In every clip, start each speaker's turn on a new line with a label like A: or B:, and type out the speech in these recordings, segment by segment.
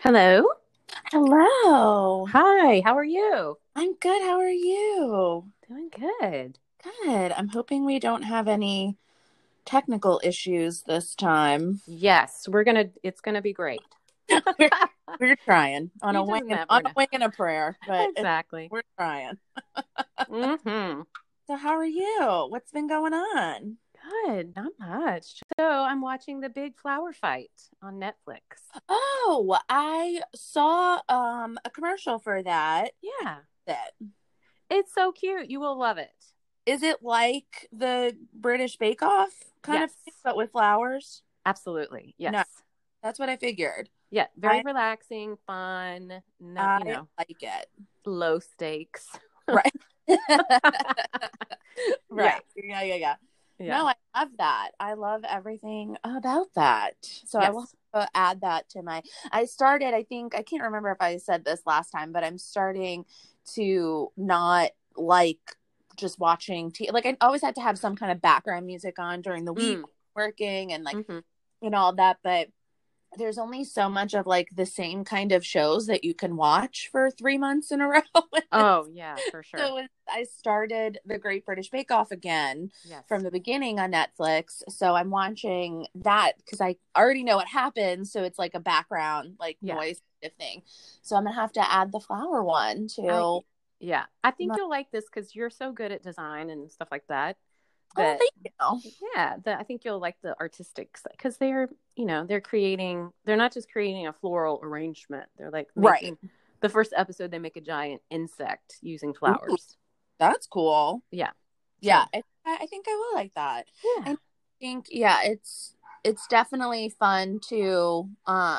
A: Hello.
B: Hello.
A: Hi, how are you?
B: I'm good. How are you?
A: Doing good.
B: Good. I'm hoping we don't have any technical issues this time.
A: Yes, it's gonna be great.
B: We're, we're trying on
A: You
B: a
A: just
B: wing
A: never know.
B: and a prayer, but
A: Exactly.
B: we're trying.
A: Mm-hmm.
B: So how are you? What's been going on?
A: Good, not much. So I'm watching the big flower fight on Netflix.
B: Oh, I saw a commercial for that.
A: Yeah,
B: That
A: it's so cute. You will love it.
B: is it like the British Bake Off kind
A: Yes,
B: of thing, but with flowers?
A: absolutely. Yes.
B: No, that's what I figured.
A: Yeah, very
B: I
A: relaxing, fun, no,
B: I like it.
A: low stakes.
B: Right.
A: Yeah,
B: Right. Yeah.
A: yeah.
B: No, I love that. I love everything about that. So I will
A: Yes.
B: add that to my. I started, I think, I can't remember if I said this last time, but I'm starting to not like just watching like I always had to have some kind of background music on during the week
A: Mm.
B: working and like
A: Mm-hmm.
B: and all that, but there's only so much of like the same kind of shows that you can watch for 3 months in a row.
A: Oh, yeah, for sure.
B: I started the Great British Bake Off again
A: Yes.
B: from the beginning on Netflix. So I'm watching that because I already know what happens. So it's like a background, like
A: Yeah.
B: noise kind of thing. So I'm gonna have to add the flower one
A: I
B: to
A: yeah. I think
B: my.
A: you'll like this because you're so good at design and stuff like that.
B: Oh,
A: That
B: thank you.
A: yeah, I think you'll like the artistic because they're not just creating a floral arrangement. They're like
B: Right.
A: making the first episode they make a giant insect using
B: Ooh,
A: flowers.
B: that's cool.
A: Yeah.
B: Yeah,
A: So
B: I think I will like that.
A: yeah.
B: And I think yeah, it's definitely fun to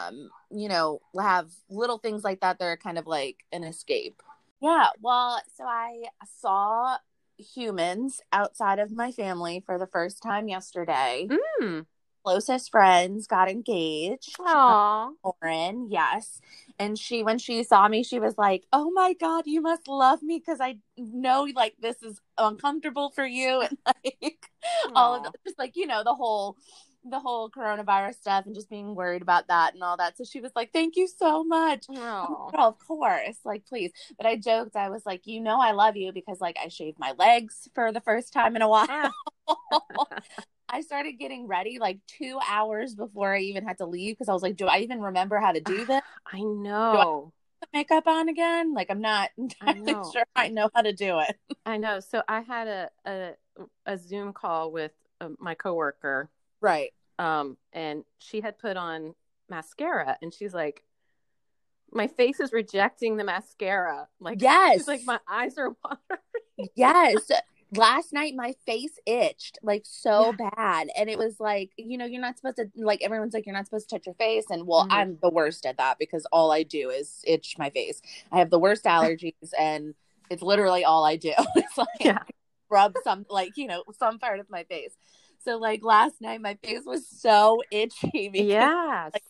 B: have little things like that that are kind of like an escape. Yeah, well, so I saw humans outside of my family for the first time yesterday.
A: Mm.
B: Closest friends got engaged.
A: Aw.
B: Lauren, yes. And when she saw me, she was like, "Oh my God, you must love me because I know like this is uncomfortable for you." And like all of the,
A: Aw.
B: just like, the whole coronavirus stuff and just being worried about that and all that. So she was like, "Thank you so much." I'm like,
A: Aw.
B: "Girl, of course, like please." But I joked, I was like, I love you because like I shaved my legs for the first time in a while.
A: Ah.
B: I started getting ready like 2 hours before I even had to leave because I was like, do I even remember how to do this?
A: I
B: Do I
A: know.
B: put makeup on again? Like, I'm not
A: I
B: entirely
A: know.
B: sure I know how to do it.
A: I know. So I had a Zoom call with my coworker,
B: Right.
A: and she had put on mascara, and she's like, "My face is rejecting the mascara." Like she's like,
B: Yes.
A: "My eyes are watering."
B: Yes. Last night my face itched like so
A: Yeah.
B: bad. And it was like, you're not supposed to like everyone's like, you're not supposed to touch your face. And well,
A: Mm-hmm.
B: I'm the worst at that because all I do is itch my face. I have the worst allergies and it's literally all I do. It's like
A: Yeah.
B: rub some some part of my face. So like last night my face was so itchy because
A: Yes.
B: like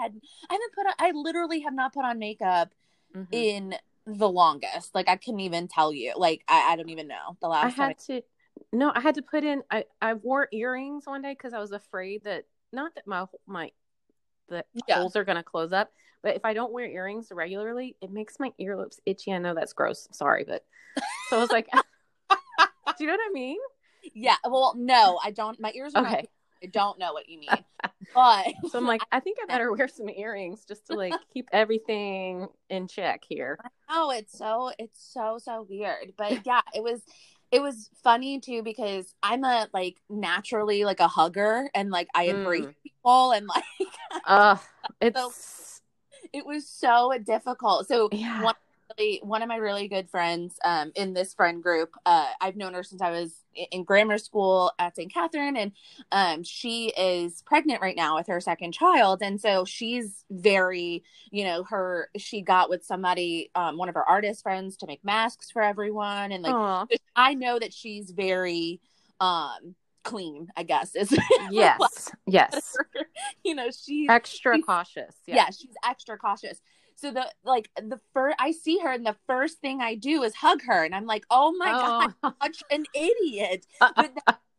B: I literally have not put on makeup
A: Mm-hmm.
B: in the longest. Like I couldn't even tell you. Like I don't even know the
A: I
B: last time.
A: had to. No, I had to put in. I wore earrings one day because I was afraid that not that my the
B: Yeah.
A: holes are going to close up. But if I don't wear earrings regularly, it makes my earlobes itchy. I know that's gross. Sorry, but so I was like, do you know what I mean?
B: Yeah. Well, no, I don't. My ears are not.
A: Okay.
B: I don't know what you mean, but
A: So I'm like, I think I better wear some earrings just to like keep everything in check here.
B: no, it's so weird. But yeah, it was funny too because I'm a like naturally like a hugger and like I embrace
A: Mm.
B: people and like
A: Uh,
B: so
A: it's
B: it was so difficult. So
A: yeah.
B: one of my really good friends in this friend group, I've known her since I was in grammar school at St. Catherine, and she is pregnant right now with her second child, and so she's very, she got with somebody, one of her artist friends, to make masks for everyone, and like
A: Oh,
B: I know that she's very clean, I guess is
A: yes, yes.
B: she's
A: Extra cautious. Yeah.
B: yeah, she's extra cautious. So the first I see her and the first thing I do is hug her and I'm like, "Oh my God,
A: Oh.
B: I'm such an idiot." But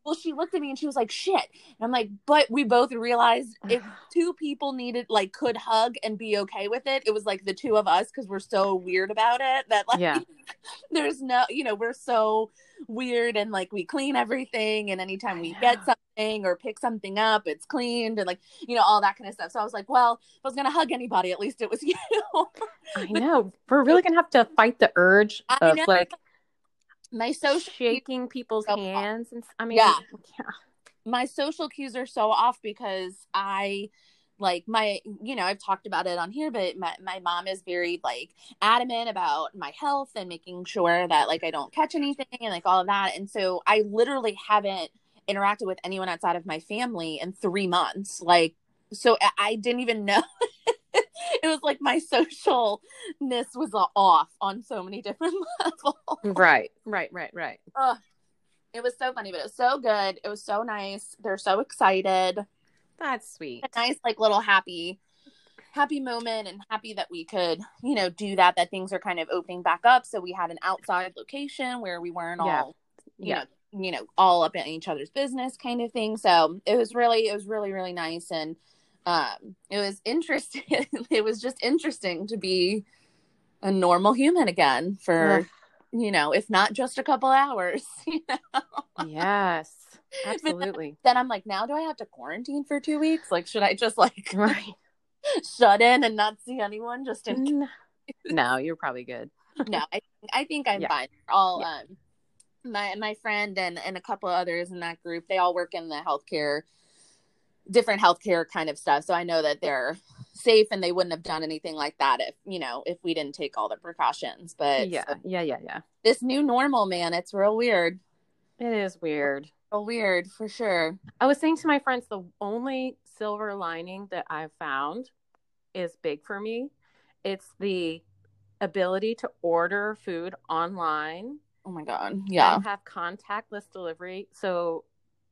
B: well, she looked at me and she was like, shit. And I'm like, but we both realized if two people could hug and be okay with it, it was like the two of us, because we're so weird about it that like,
A: Yeah.
B: there's no, we're so weird, and like we clean everything, and anytime we get something or pick something up, it's cleaned, and like, all that kind of stuff. So I was like, well, if I was going to hug anybody, at least it was you.
A: I know. We're really going to have to fight the urge of like
B: my social
A: shaking people's hands. And I mean,
B: yeah. My social cues are so off because I like I've talked about it on here, but my mom is very like adamant about my health and making sure that like I don't catch anything and like all of that. And so I literally haven't interacted with anyone outside of my family in 3 months. Like, so I didn't even know. It was like my socialness was off on so many different levels.
A: Right.
B: It was so funny, but it was so good. It was so nice. They're so excited.
A: That's sweet.
B: A nice, like, little happy moment, and happy that we could, do that things are kind of opening back up. So we had an outside location where we weren't all, all up in each other's business kind of thing. So it was really, really nice. And it was interesting. It was just interesting to be a normal human again for, if not just a couple hours.
A: Yes, absolutely.
B: Then I'm like, now do I have to quarantine for 2 weeks? Like, should I just like shut in and not see anyone just in?
A: No, you're probably good.
B: No, I think I'm fine. All my friend and a couple of others in that group, they all work in the different healthcare kind of stuff. So I know that they're safe and they wouldn't have done anything like that if we didn't take all the precautions. But
A: yeah.
B: This new normal, man, it's real weird.
A: It is weird.
B: Real weird for sure.
A: I was saying to my friends, the only silver lining that I've found is big for me. It's the ability to order food online.
B: Oh my God. Yeah.
A: And have contactless delivery. So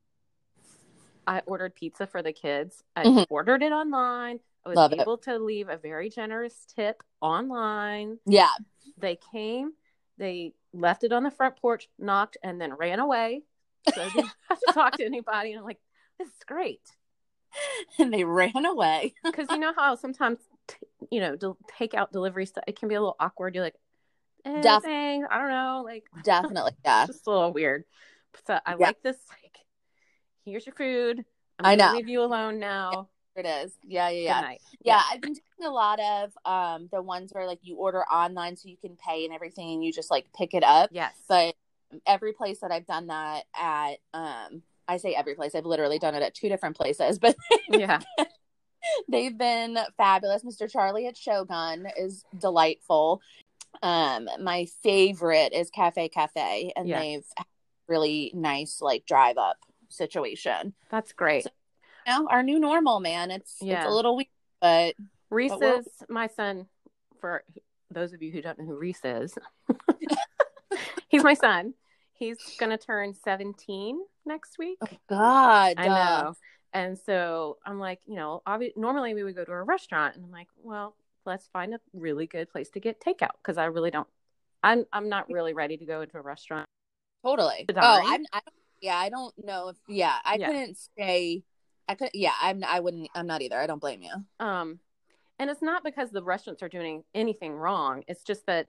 A: I ordered pizza for the kids. I ordered it online. I was able to leave a very generous tip online.
B: Yeah.
A: They came, they left it on the front porch, knocked, and then ran away. So I didn't have to talk to anybody. And I'm like, this is great.
B: And they ran away.
A: Because you know how sometimes, takeout delivery stuff, it can be a little awkward. You're like, thanks. I don't know. Like,
B: definitely. Yeah.
A: It's just a little weird. So I like this, like, here's your food.
B: I'm going to
A: leave you alone now.
B: It is. Yeah. Yeah. I've been taking a lot of the ones where like you order online so you can pay and everything and you just like pick it up.
A: Yes.
B: But every place that I've done that at, I say every place, I've literally done it at 2 different places, but they've been fabulous. Mr. Charlie at Shogun is delightful. My favorite is Cafe, and they've had really nice like drive up situation.
A: That's great.
B: So, our new normal, man. It's a little weird, but
A: Reese is my son. For those of you who don't know who Reese is, he's my son. He's gonna turn 17 next week.
B: Oh God,
A: I know. And so I'm like, normally we would go to a restaurant, and I'm like, well, let's find a really good place to get takeout, because I really don't. I'm not really ready to go into a restaurant.
B: Totally. I don't know if I couldn't stay. I'm not either. I don't blame you.
A: And it's not because the restaurants are doing anything wrong. It's just that,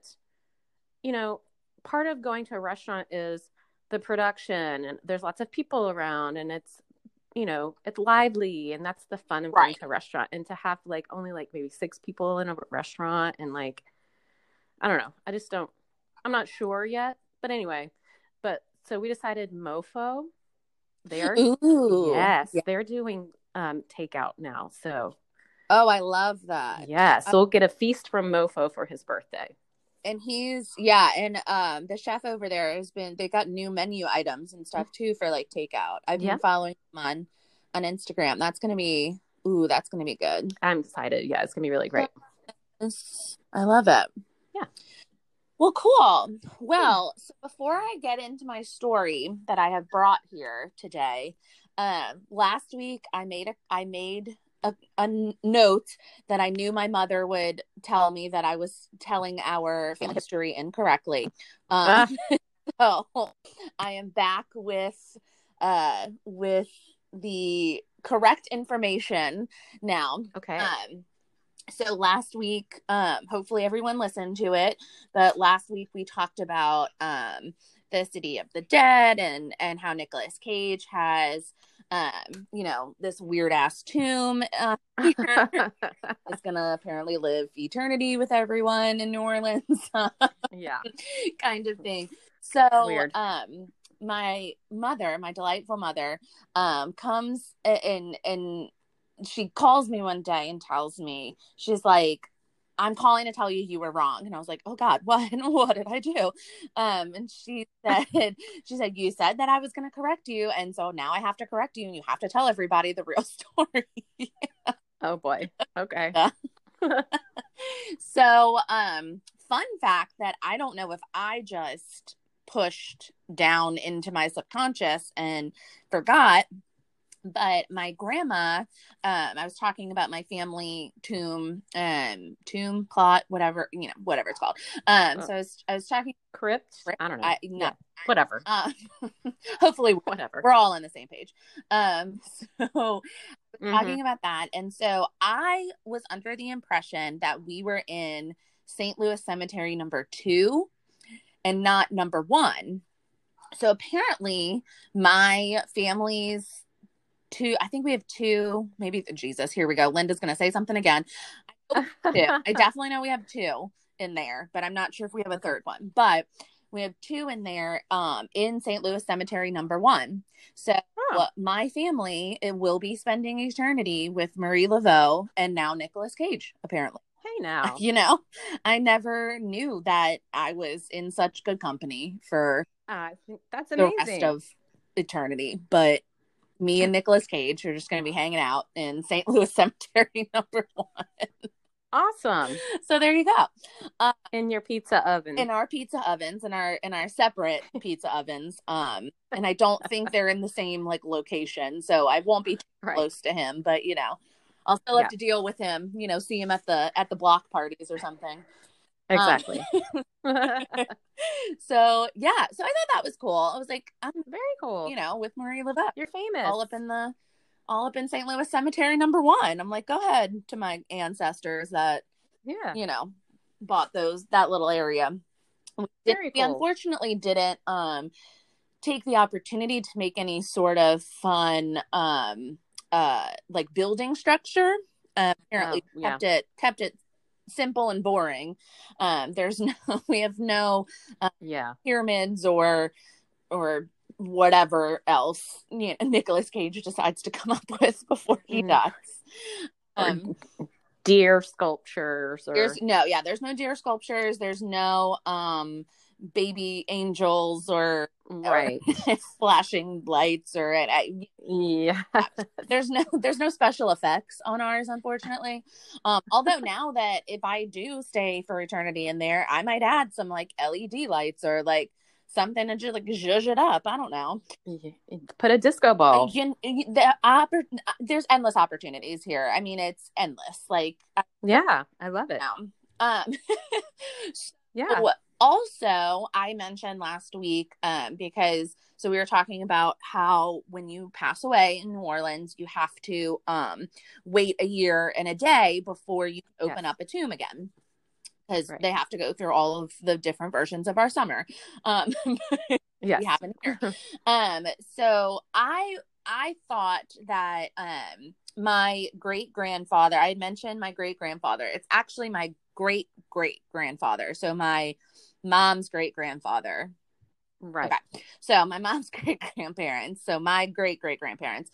A: part of going to a restaurant is the production, and there's lots of people around, and it's, it's lively, and that's the fun of going to a restaurant. And to have like only like maybe 6 people in a restaurant, and like, I don't know. I'm not sure yet. But anyway, so we decided Mofo. They're doing takeout now. So
B: I love that.
A: Yeah, so we'll get a feast from Mofo for his birthday.
B: And the chef over there they got new menu items and stuff too for like takeout. I've been following him on Instagram. That's gonna be good.
A: I'm excited. Yeah, it's gonna be really great.
B: I love it.
A: Yeah.
B: Well, cool. Well, so before I get into my story that I have brought here today, last week I made a note that I knew my mother would tell me that I was telling our family history incorrectly. So I am back with with the correct information now.
A: Okay.
B: So last week, hopefully everyone listened to it, but last week we talked about the City of the Dead and how Nicolas Cage has this weird ass tomb here. It's gonna apparently live eternity with everyone in New Orleans.
A: Yeah.
B: Kind of thing. So
A: Weird.
B: my mother, my delightful mother, comes and she calls me one day and tells me, she's like, I'm calling to tell you were wrong. And I was like, oh God, what did I do? And she said, you said that I was going to correct you. And so now I have to correct you and you have to tell everybody the real story.
A: Oh boy. Okay.
B: So, fun fact that I don't know if I just pushed down into my subconscious and forgot, but my grandma, I was talking about my family tomb plot, whatever it's called. So I was talking
A: crypt. I don't know.
B: Yeah,
A: whatever.
B: Hopefully,
A: whatever.
B: We're all on the same page. So talking about that, and so I was under the impression that we were in St. Louis Cemetery number 2 and not number 1. So apparently, my family's I think we have 2, maybe Jesus. Here we go. Linda's going to say something again. I definitely know we have 2 in there, but I'm not sure if we have a third one. But we have 2 in there in St. Louis Cemetery number 1. So my family will be spending eternity with Marie Laveau and now Nicolas Cage, apparently.
A: Hey now.
B: I never knew that I was in such good company for
A: I think that's amazing.
B: The rest of eternity. But me and Nicolas Cage are just going to be hanging out in St. Louis Cemetery number 1.
A: Awesome.
B: So there you go.
A: In your pizza oven.
B: In our pizza ovens, in our separate pizza ovens. And I don't think they're in the same location, so I won't be too close to him. But I'll still have to deal with him. See him at the block parties or something.
A: Exactly.
B: So I thought that was cool. I was like, I'm
A: very cool.
B: With Marie Laveau.
A: You're famous.
B: All up in St. Louis Cemetery number 1. I'm like, go ahead to my ancestors that bought that little area. We unfortunately didn't take the opportunity to make any sort of fun building structure. Apparently kept it simple and boring. We have no pyramids or whatever else Nicolas Cage decides to come up with before he dies.
A: Deer sculptures
B: there's no deer sculptures, there's no baby angels or flashing lights or there's no special effects on ours, unfortunately. Although now that if I do stay for eternity in there, I might add some LED lights or something to just zhuzh it up. I don't know.
A: Put a disco ball.
B: There's endless opportunities here. I mean, it's endless. I
A: love it.
B: So, also, I mentioned last week because we were talking about how when you pass away in New Orleans, you have to wait a year and a day before you open up a tomb again. Because they have to go through all of the different versions of our summer. We have in here. So I thought that my great-grandfather, I had mentioned my great-grandfather. It's actually my great-great-grandfather. So my mom's great-grandfather.
A: Right.
B: Okay. So my mom's great-grandparents. So my great-great-grandparents.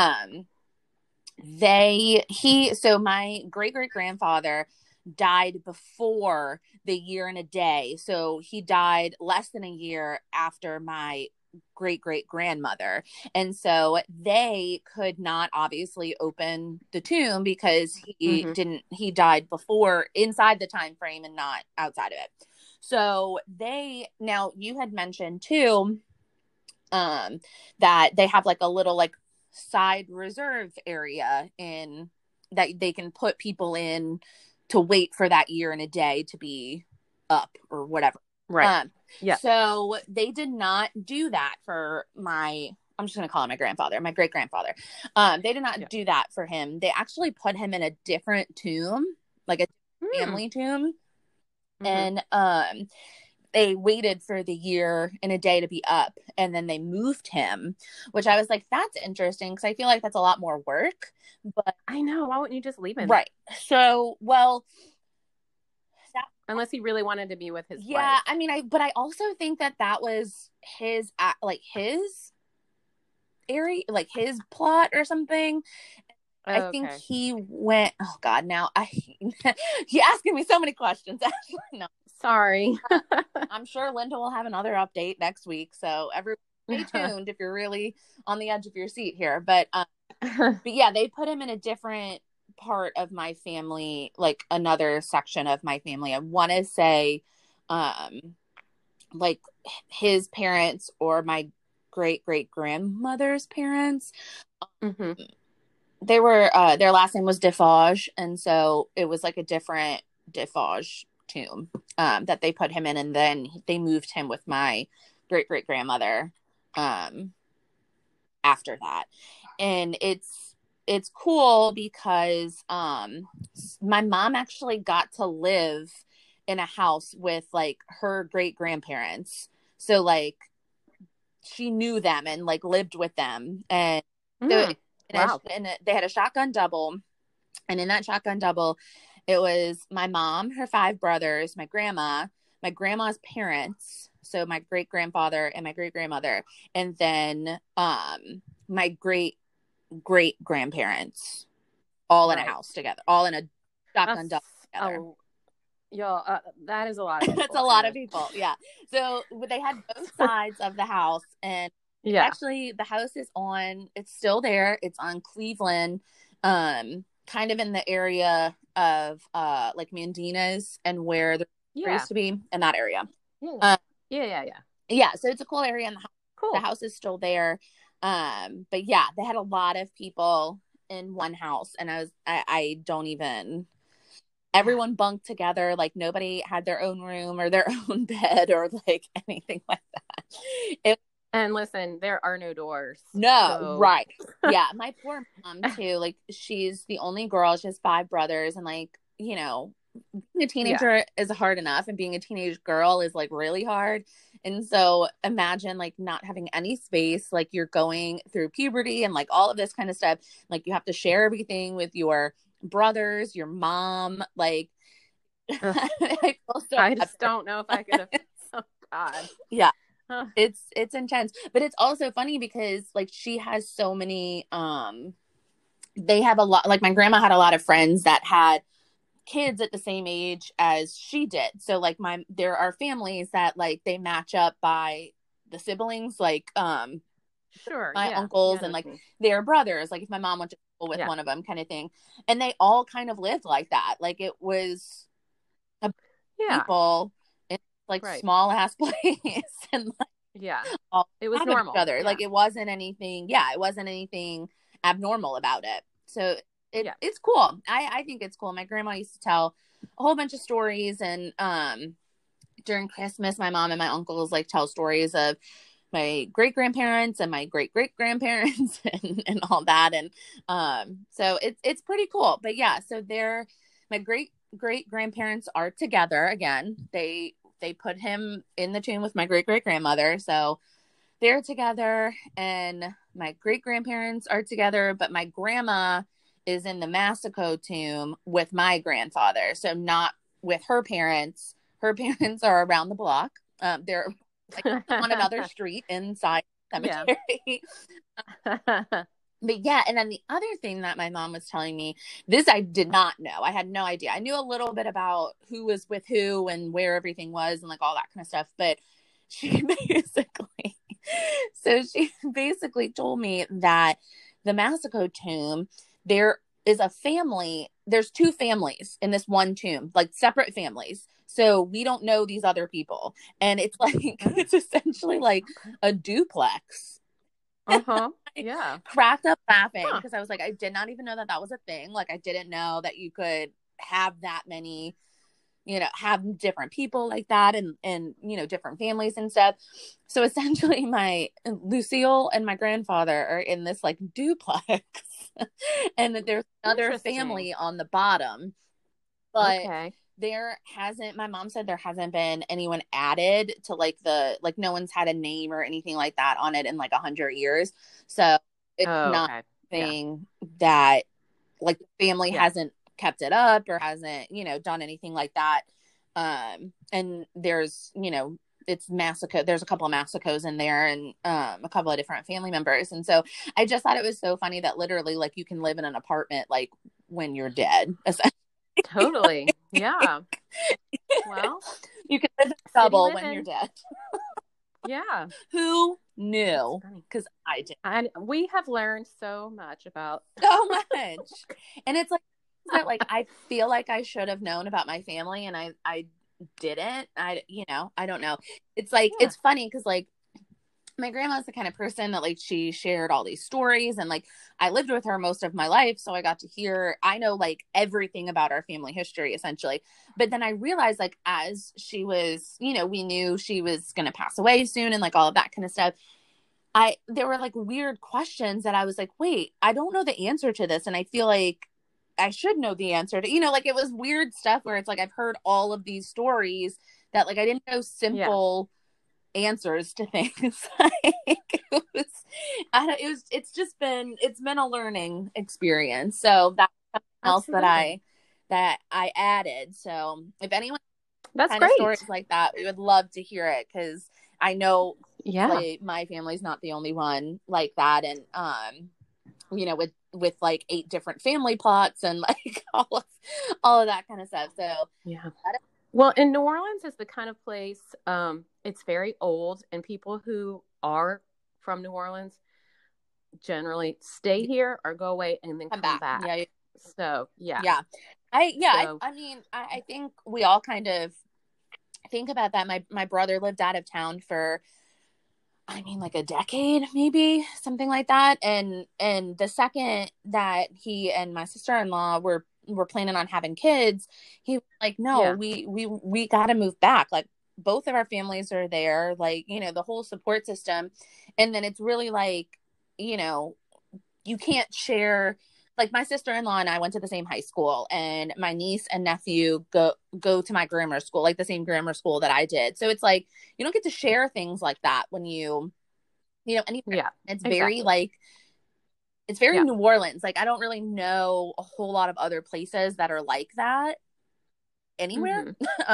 B: So my great-great-grandfather died before the year and a day. So he died less than a year after my great-great-grandmother. And so they could not obviously open the tomb because he died before, inside the time frame and not outside of it. So now you had mentioned too, that they have a little side reserve area in that they can put people in to wait for that year and a day to be up or whatever.
A: Right.
B: So they did not do that for my I'm just going to call him my grandfather, my great grandfather. They did not do that for him. They actually put him in a different tomb, like a family tomb. And they waited for the year and a day to be up, and then they moved him, which I was like, that's interesting, because I feel like that's a lot more work. But
A: I know, why wouldn't you just leave him?
B: Right. So, well,
A: unless he really wanted to be with his
B: yeah,
A: wife.
B: I mean, but I also think that was his area, like his plot or something. I think he went, oh God, now you're asking me so many questions. No.
A: Sorry.
B: I'm sure Linda will have another update next week. So stay tuned if you're really on the edge of your seat here. But yeah, they put him in a different part of my family, like another section of my family. I want to say, like his parents or my great grandmother's parents. They were their last name was Defarge, and so it was like a different Defarge tomb that they put him in, and then they moved him with my great grandmother after that. And it's cool because my mom actually got to live in a house with like her great grandparents, so like she knew them and like lived with them. And so
A: wow.
B: They had a shotgun double, and in that shotgun double it was my mom, her 5 brothers, my grandma, my grandma's parents, so my great grandfather and my great grandmother, and then my great grandparents, all in a house together, all in a shotgun double together.
A: That is a lot of people.
B: That's a lot of people. Yeah. So they had both sides of the house, and actually the house is it's still there. It's on Cleveland, kind of in the area of like Mandinas and where the used to be, in that area. Yeah. So it's a cool area, and the house is still there. But yeah, they had a lot of people in one house, and I don't even. Everyone bunked together, like nobody had their own room or their own bed or like anything like that.
A: And listen, there are no doors.
B: No, so. Right. Yeah, my poor mom too. Like she's the only girl. She has 5 brothers, and like, you know, being a teenager is hard enough, and being a teenage girl is like really hard. And so imagine like not having any space, like you're going through puberty and like all of this kind of stuff. Like you have to share everything with your brothers, your mom, like
A: I just don't know if I could have. Oh God.
B: Yeah. It's intense, but it's also funny because like she has so many they have a lot, like my grandma had a lot of friends that had kids at the same age as she did. So like there are families that like they match up by the siblings, like my uncles and like their brothers, like if my mom went to school with one of them, kind of thing. And they all kind of lived like that. Like it was people in like small ass place, and like
A: it was normal.
B: Each other. Like it wasn't anything. Yeah, it wasn't anything abnormal about it. So it's cool. I think it's cool. My grandma used to tell a whole bunch of stories, and during Christmas, my mom and my uncles like tell stories of my great grandparents and my great grandparents and all that. And so it's pretty cool. But yeah, so my great grandparents are together again. They put him in the tomb with my great grandmother, so they're together, and my great grandparents are together, but my grandma is in the Massico tomb with my grandfather, so not with her parents. Her parents are around the block. They're like on another street inside the cemetery. But yeah, and then the other thing that my mom was telling me, this I did not know. I had no idea. I knew a little bit about who was with who and where everything was and like all that kind of stuff. But she basically told me that the Massico tomb, there is a family, there's 2 families in this one tomb, like separate families. So we don't know these other people. And it's like, it's essentially like a duplex.
A: Yeah.
B: Cracked up laughing because I was like, I did not even know that was a thing. Like I didn't know that you could have that many have different people like that and, different families and stuff. So essentially my Lucille and my grandfather are in this like duplex and that there's another family on the bottom, but my mom said there hasn't been anyone added to like no one's had a name or anything like that on it in like 100 years. So it's not a thing that like the family hasn't kept it up or hasn't, done anything like that. And there's, it's Massico. There's a couple of Massicos in there and a couple of different family members. And so I just thought it was so funny that literally like you can live in an apartment like when you're dead.
A: Totally. Yeah. Well,
B: you can live in a bubble when you're dead.
A: Yeah.
B: Who knew? Because I did.
A: And we have learned so much about
B: so much. And it's like I feel like I should have known about my family and I didn't. I don't know. It's like it's funny because like my grandma's the kind of person that like she shared all these stories and like I lived with her most of my life, so I got to hear, I know like everything about our family history essentially. But then I realized like as she was, we knew she was going to pass away soon and like all of that kind of stuff. There were like weird questions that I was like, wait, I don't know the answer to this. And I feel like I should know the answer to, like it was weird stuff where it's like, I've heard all of these stories that like, I didn't know simple answers to things. It's been a learning experience. So that's something else that I added. So if anyone
A: that's
B: kind
A: great
B: of stories like that, we would love to hear it. Cause I know like, my family's not the only one like that. And, with like 8 different family plots and like all of that kind of stuff. So
A: well, in New Orleans is the kind of place, it's very old and people who are from New Orleans generally stay here or go away and then come back.
B: Yeah.
A: So,
B: I think we all kind of think about that. My brother lived out of town for, like a decade, maybe something like that. And the second that he and my sister-in-law were planning on having kids, he was like, no, we got to move back. Like both of our families are there, like, the whole support system. And then it's really like, you can't share, like my sister-in-law and I went to the same high school and my niece and nephew go to my grammar school, like the same grammar school that I did. So it's like, you don't get to share things like that when it's very like, it's very New Orleans. Like, I don't really know a whole lot of other places that are like that anywhere.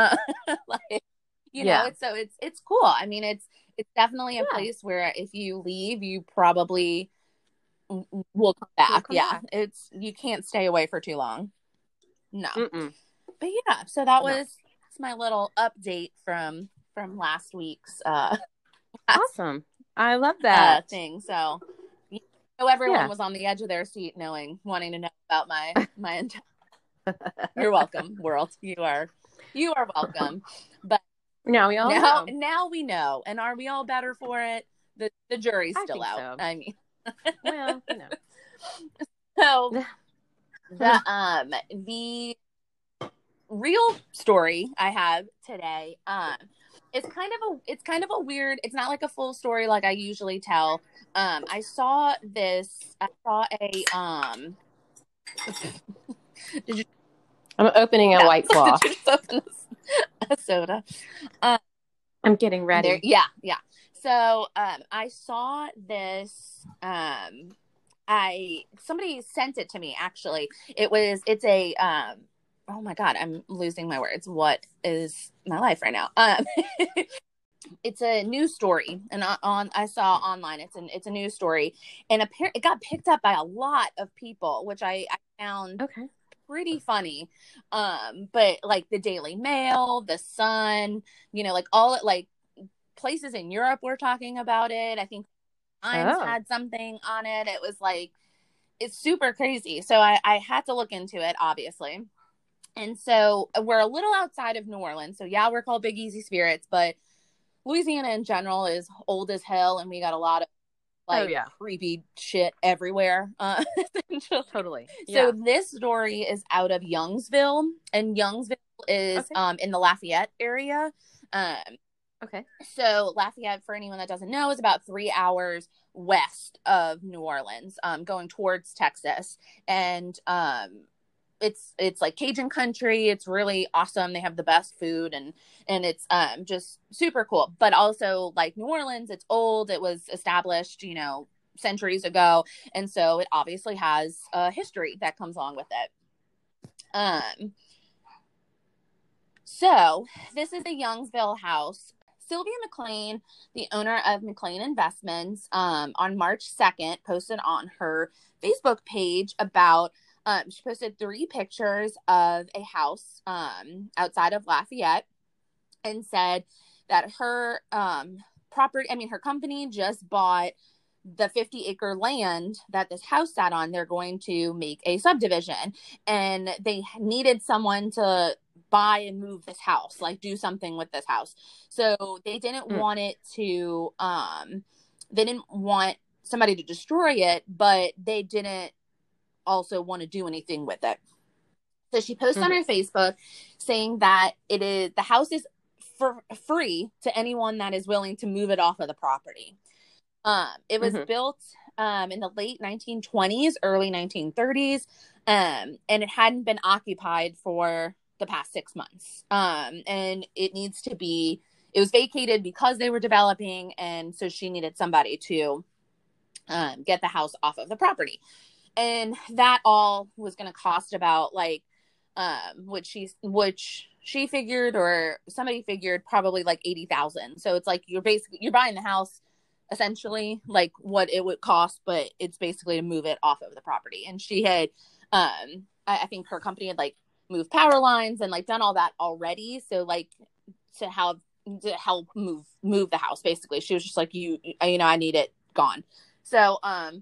B: It's cool. I mean, it's definitely a place where if you leave, you probably will come back. Back. You can't stay away for too long. No. Mm-mm. But so that was my little update from last week's
A: awesome. I love that
B: thing. So everyone was on the edge of their seat wanting to know about my You're welcome, world. You are welcome. But
A: now we all
B: know. Now we know. And are we all better for it? The jury's still out. So. I mean,
A: well,
B: So the real story I have today, it's kind of a weird, it's not like a full story like I usually tell. I saw a
A: I'm opening a White Claw.
B: Did you just open a soda?
A: I'm getting ready.
B: Yeah. So I saw this. Somebody sent it to me. Actually, it's a. Oh my God, I'm losing my words. What is my life right now? It's a news story, and I saw online. It's a news story, and it got picked up by a lot of people, which I found pretty funny. But like the Daily Mail, the Sun, like all like places in Europe were talking about it. I think Times had something on it. It was like, it's super crazy. So I had to look into it, obviously. And so we're a little outside of New Orleans. So we're called Big Easy Spirits, but Louisiana in general is old as hell. And we got a lot of creepy shit everywhere.
A: Totally.
B: So this story is out of Youngsville, and Youngsville is in the Lafayette area.
A: Okay.
B: So Lafayette, for anyone that doesn't know, is about 3 hours west of New Orleans, going towards Texas. And it's like Cajun country. It's really awesome. They have the best food, and it's just super cool. But also, like New Orleans, it's old. It was established, centuries ago, and so it obviously has a history that comes along with it. So this is the Youngsville house. Sylvia McLean, the owner of McLean Investments, on March 2nd, posted on her Facebook page about, she posted 3 pictures of a house outside of Lafayette, and said that her her company just bought the 50-acre land that this house sat on. They're going to make a subdivision, and they needed someone to buy and move this house, like do something with this house. So they didn't want it to, they didn't want somebody to destroy it, but they didn't also want to do anything with it. So she posted on her Facebook saying that the house is for free to anyone that is willing to move it off of the property. It was built in the late 1920s, early 1930s, and it hadn't been occupied for the past 6 months. And it was vacated because they were developing, and so she needed somebody to get the house off of the property. And that all was going to cost about which she figured, or somebody figured, probably like $80,000. So it's like you're buying the house essentially like what it would cost, but it's basically to move it off of the property. And she had, I think her company had like moved power lines and like done all that already. So like to help move the house, basically. She was just like, I need it gone. So,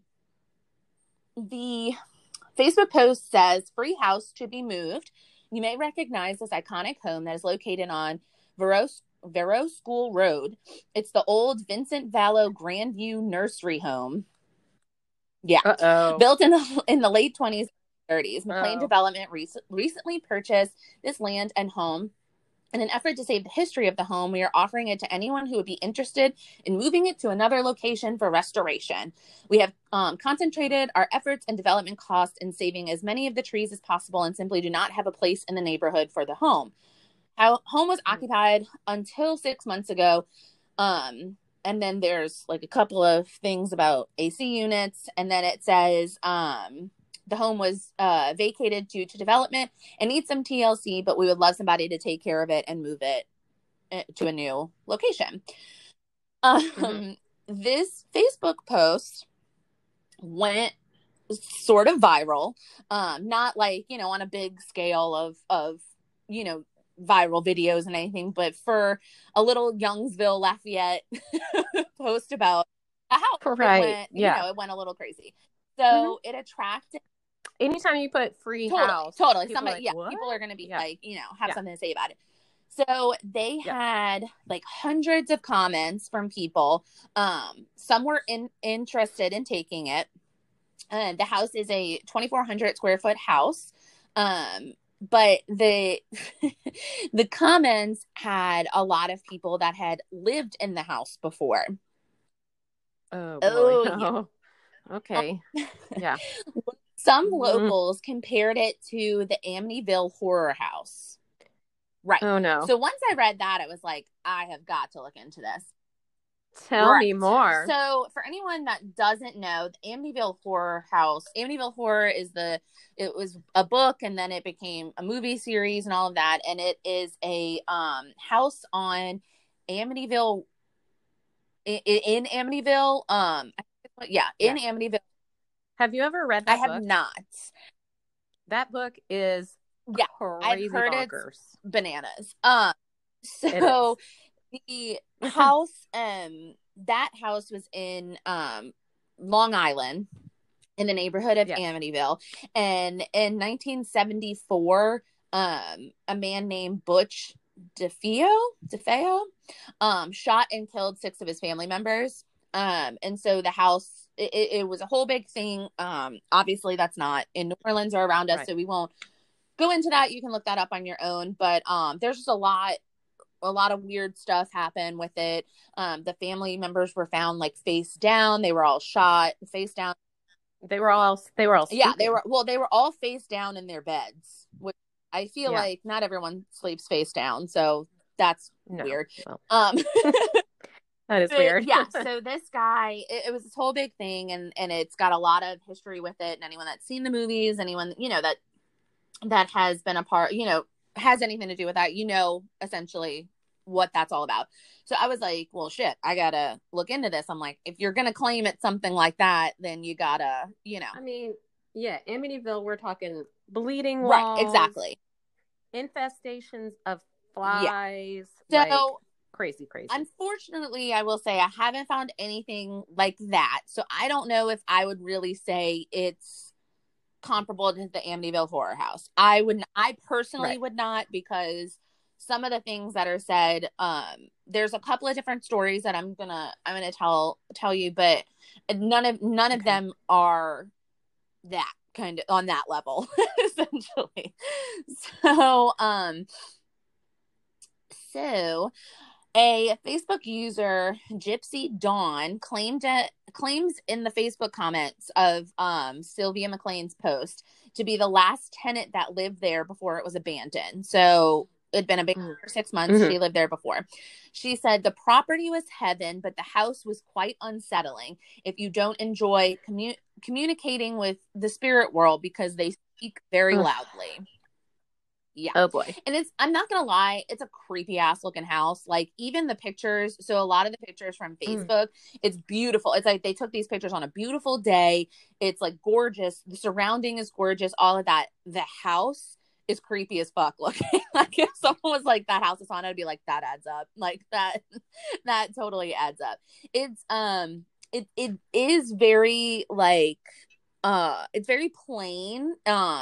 B: the Facebook post says, "Free house to be moved. You may recognize this iconic home that is located on Vero School Road. It's the old Vincent Vallo Grandview Nursery Home." Yeah. Uh-oh. Built in the late 20s, 30s. McLean Development recently purchased this land and home. In an effort to save the history of the home, we are offering it to anyone who would be interested in moving it to another location for restoration. We have concentrated our efforts and development costs in saving as many of the trees as possible, and simply do not have a place in the neighborhood for the home. Our home was occupied until 6 months ago. And then there's like a couple of things about AC units. And then it says, the home was vacated due to development and needs some TLC, but we would love somebody to take care of it and move it to a new location. This Facebook post went sort of viral, not like, on a big scale of viral videos and anything, but for a little Youngsville, Lafayette post about a house,
A: right?
B: It went a little crazy. So it attracted.
A: Anytime you put free house,
B: totally. Somebody, people are going to be have something to say about it. So they had like hundreds of comments from people. Some were interested in taking it. The house is a 2,400 square foot house. But the comments had a lot of people that had lived in the house before.
A: Oh boy. Yeah. Okay. Yeah.
B: Some locals compared it to the Amityville Horror House. Right.
A: Oh no.
B: So once I read that, I was like, I have got to look into this.
A: Tell me more.
B: So for anyone that doesn't know, the Amityville Horror House, Amityville Horror it was a book, and then it became a movie series and all of that. And it is a house on Amityville, in Amityville. In Amityville.
A: Have you ever read that book?
B: I have not.
A: That book is crazy.
B: I've heard
A: bonkers.
B: It's bananas. So the house, that house was in Long Island, in the neighborhood of Amityville, and in 1974, a man named Butch DeFeo, shot and killed 6 of his family members. And so the house, it was a whole big thing. Obviously that's not in New Orleans or around us, so we won't go into that. You can look that up on your own, but there's just a lot of weird stuff happened with it. The family members were found like face down. They were all shot face down.
A: They were all
B: Yeah,
A: sleeping.
B: they were all face down in their beds, which I feel like not everyone sleeps face down, so that's weird.
A: Well,
B: that
A: is weird.
B: Yeah, so this guy, it was this whole big thing, and it's got a lot of history with it, and anyone that's seen the movies, anyone, you know, that has been a part, you know, has anything to do with that, you know, essentially what that's all about. So I was like, well, shit, I gotta look into this. I'm like, if you're gonna claim it's something like that, then you gotta, you know.
A: I mean, yeah, Amityville, we're talking bleeding walls,
B: right? Exactly.
A: Infestations of flies.
B: Yeah.
A: So crazy.
B: Unfortunately, I will say I haven't found anything like that. So I don't know if I would really say it's comparable to the Amityville Horror House. I personally would not, because some of the things that are said, there's a couple of different stories that I'm gonna tell you, but none of them are that kind of on that level, essentially. So a Facebook user, Gypsy Dawn, claims in the Facebook comments of Sylvia McLean's post to be the last tenant that lived there before it was abandoned. So it'd been abandoned for 6 months. Mm-hmm. She lived there before. She said the property was heaven, but the house was quite unsettling if you don't enjoy communicating with the spirit world, because they speak very loudly. Yeah.
A: Oh boy.
B: And I'm not gonna lie, it's a creepy ass looking house. Like, even the pictures, so a lot of the pictures from Facebook, it's beautiful. It's like they took these pictures on a beautiful day. It's like gorgeous. The surrounding is gorgeous, all of that. The house is creepy as fuck looking. Like, if someone was like, that house is haunted, I'd be like, that adds up. Like, that totally adds up. It's it is very like it's very plain.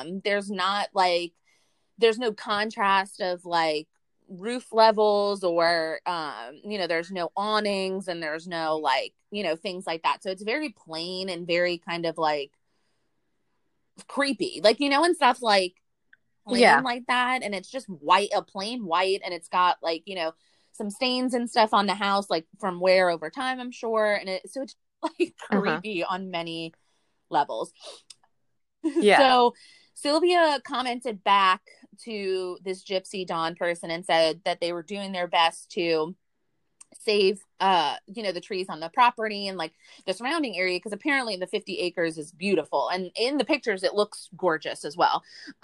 B: There's no contrast of like roof levels, or you know, there's no awnings, and there's no like, you know, things like that. So it's very plain and very kind of like creepy, like, you know, and stuff like plain like that. And it's just white, a plain white, and it's got like, you know, some stains and stuff on the house, like from wear over time, I'm sure. And so it's like creepy on many levels. Yeah. So Sylvia commented back to this Gypsy Dawn person and said that they were doing their best to save you know, the trees on the property and like the surrounding area, because apparently the 50 acres is beautiful, and in the pictures it looks gorgeous as well.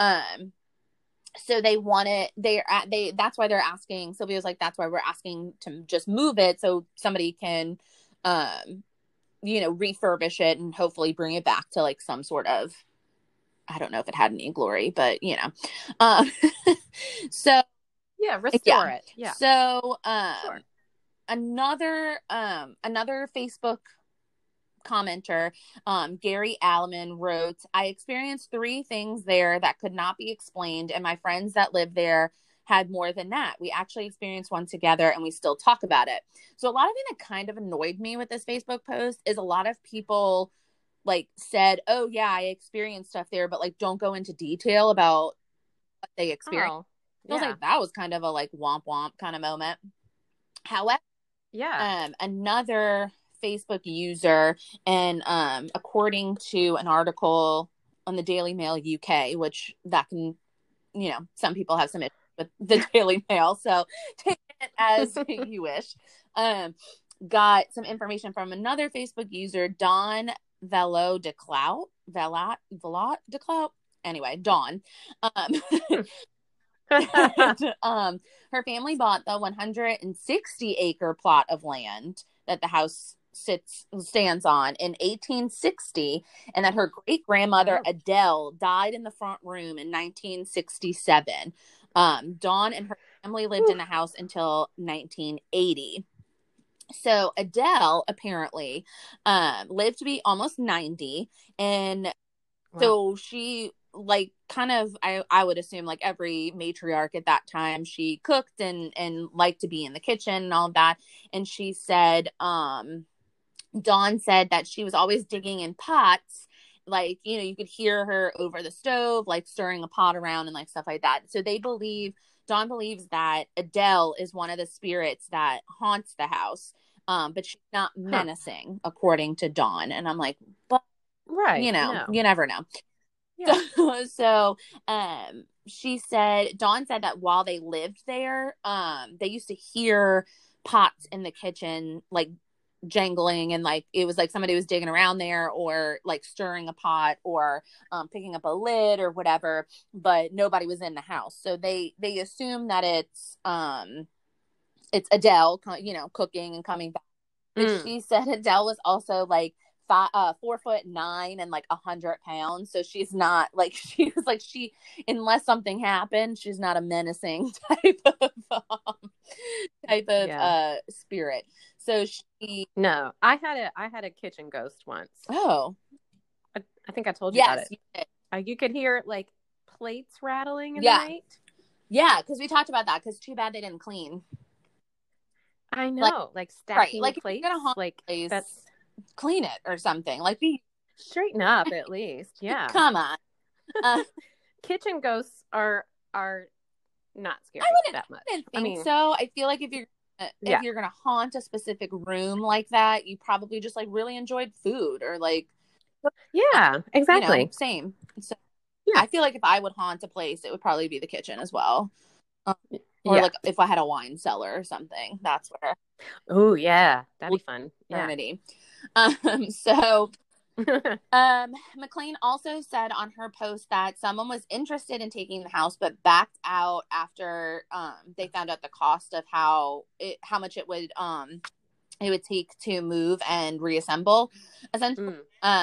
B: So that's why they're asking. Sylvia was like, that's why we're asking to just move it so somebody can you know, refurbish it and hopefully bring it back to like some sort of, I don't know if it had any glory, but you know, so
A: yeah, restore it. Yeah.
B: So, sure. Another Facebook commenter, Gary Alleman, wrote, I experienced 3 things there that could not be explained, and my friends that live there had more than that. We actually experienced one together, and we still talk about it. So a lot of thing that kind of annoyed me with this Facebook post is a lot of people like said, oh yeah, I experienced stuff there, but like don't go into detail about what they experienced. I was like, that was kind of a like womp womp kind of moment. However, another Facebook user, and according to an article on the Daily Mail UK, which that can, you know, some people have some issues with the Daily Mail, so take it as you wish, got some information from another Facebook user, Dawn Velo de Clout. Anyway, Dawn. Her family bought the 160-acre plot of land that the house stands on in 1860, and that her great-grandmother Adele died in the front room in 1967. Dawn and her family lived in the house until 1980. So Adele apparently lived to be almost 90, and so she, like, kind of, I would assume, like every matriarch at that time, she cooked and liked to be in the kitchen and all of that. And she said, Dawn said that she was always digging in pots like, you know, you could hear her over the stove, like stirring a pot around and like stuff like that. So Dawn believes that Adele is one of the spirits that haunts the house. But she's not menacing, according to Dawn. And I'm like, but
A: right,
B: you know,
A: no.
B: you never know.
A: Yeah.
B: So Dawn said that while they lived there, they used to hear pots in the kitchen, like jangling, and like it was like somebody was digging around there or like stirring a pot or picking up a lid or whatever, but nobody was in the house. So they assume that it's Adele, you know, cooking and coming back. But she said Adele was also like 4'9" and like 100 pounds. So she's not like, she was like, unless something happened, she's not a menacing type of spirit. So
A: no, I had a kitchen ghost once.
B: Oh,
A: I think I told you about it.
B: You did.
A: You could hear like plates rattling in
B: the
A: night.
B: Yeah, because we talked about that. Because too bad they didn't clean.
A: I know, like stacking
B: like
A: plates.
B: If you're gonna haunt
A: like
B: place,
A: that's
B: clean it or something. Like
A: straighten up at least. Yeah,
B: come on.
A: Kitchen ghosts are not scary that much.
B: I mean, so I feel like if you're gonna haunt a specific room like that, you probably just like really enjoyed food or like
A: exactly,
B: you know, same. So I feel like if I would haunt a place, it would probably be the kitchen as well. Or like if I had a wine cellar or something, that's where.
A: Oh yeah, that'd be fun.
B: Eternity. So McLean also said on her post that someone was interested in taking the house but backed out after they found out the cost of how much it would take to move and reassemble, essentially.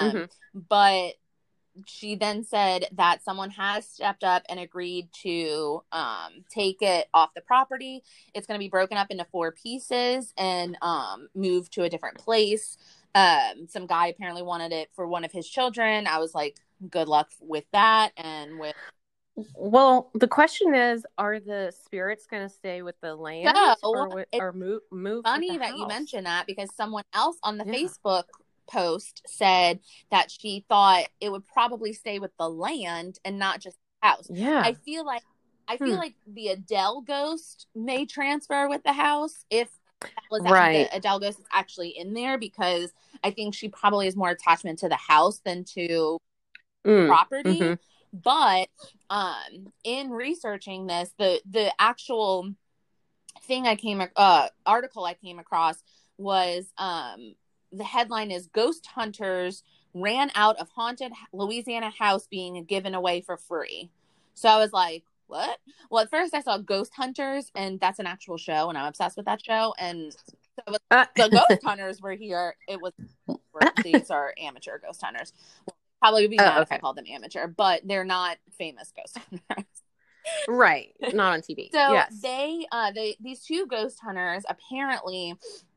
B: But she then said that someone has stepped up and agreed to take it off the property. It's going to be broken up into 4 pieces and moved to a different place. Some guy apparently wanted it for one of his children. I was like, good luck with that. And
A: well, the question is, are the spirits going to stay with the land or move?
B: Funny that you mentioned that, because someone else on the Facebook post said that she thought it would probably stay with the land and not just the house. I feel like the Adele ghost may transfer with the house if that was the Adele ghost is actually in there, because I think she probably has more attachment to the house than to property. But in researching this, the actual thing article I came across was the headline is "Ghost Hunters Ran Out of Haunted Louisiana House Being Given Away for Free." So I was like, what? Well, at first I saw Ghost Hunters, and that's an actual show, and I'm obsessed with that show. And so the Ghost Hunters were here. These are amateur ghost hunters. Well, probably would be mad if I called them amateur, but they're not famous ghost hunters.
A: Right. Not on TV.
B: So these 2 ghost hunters apparently,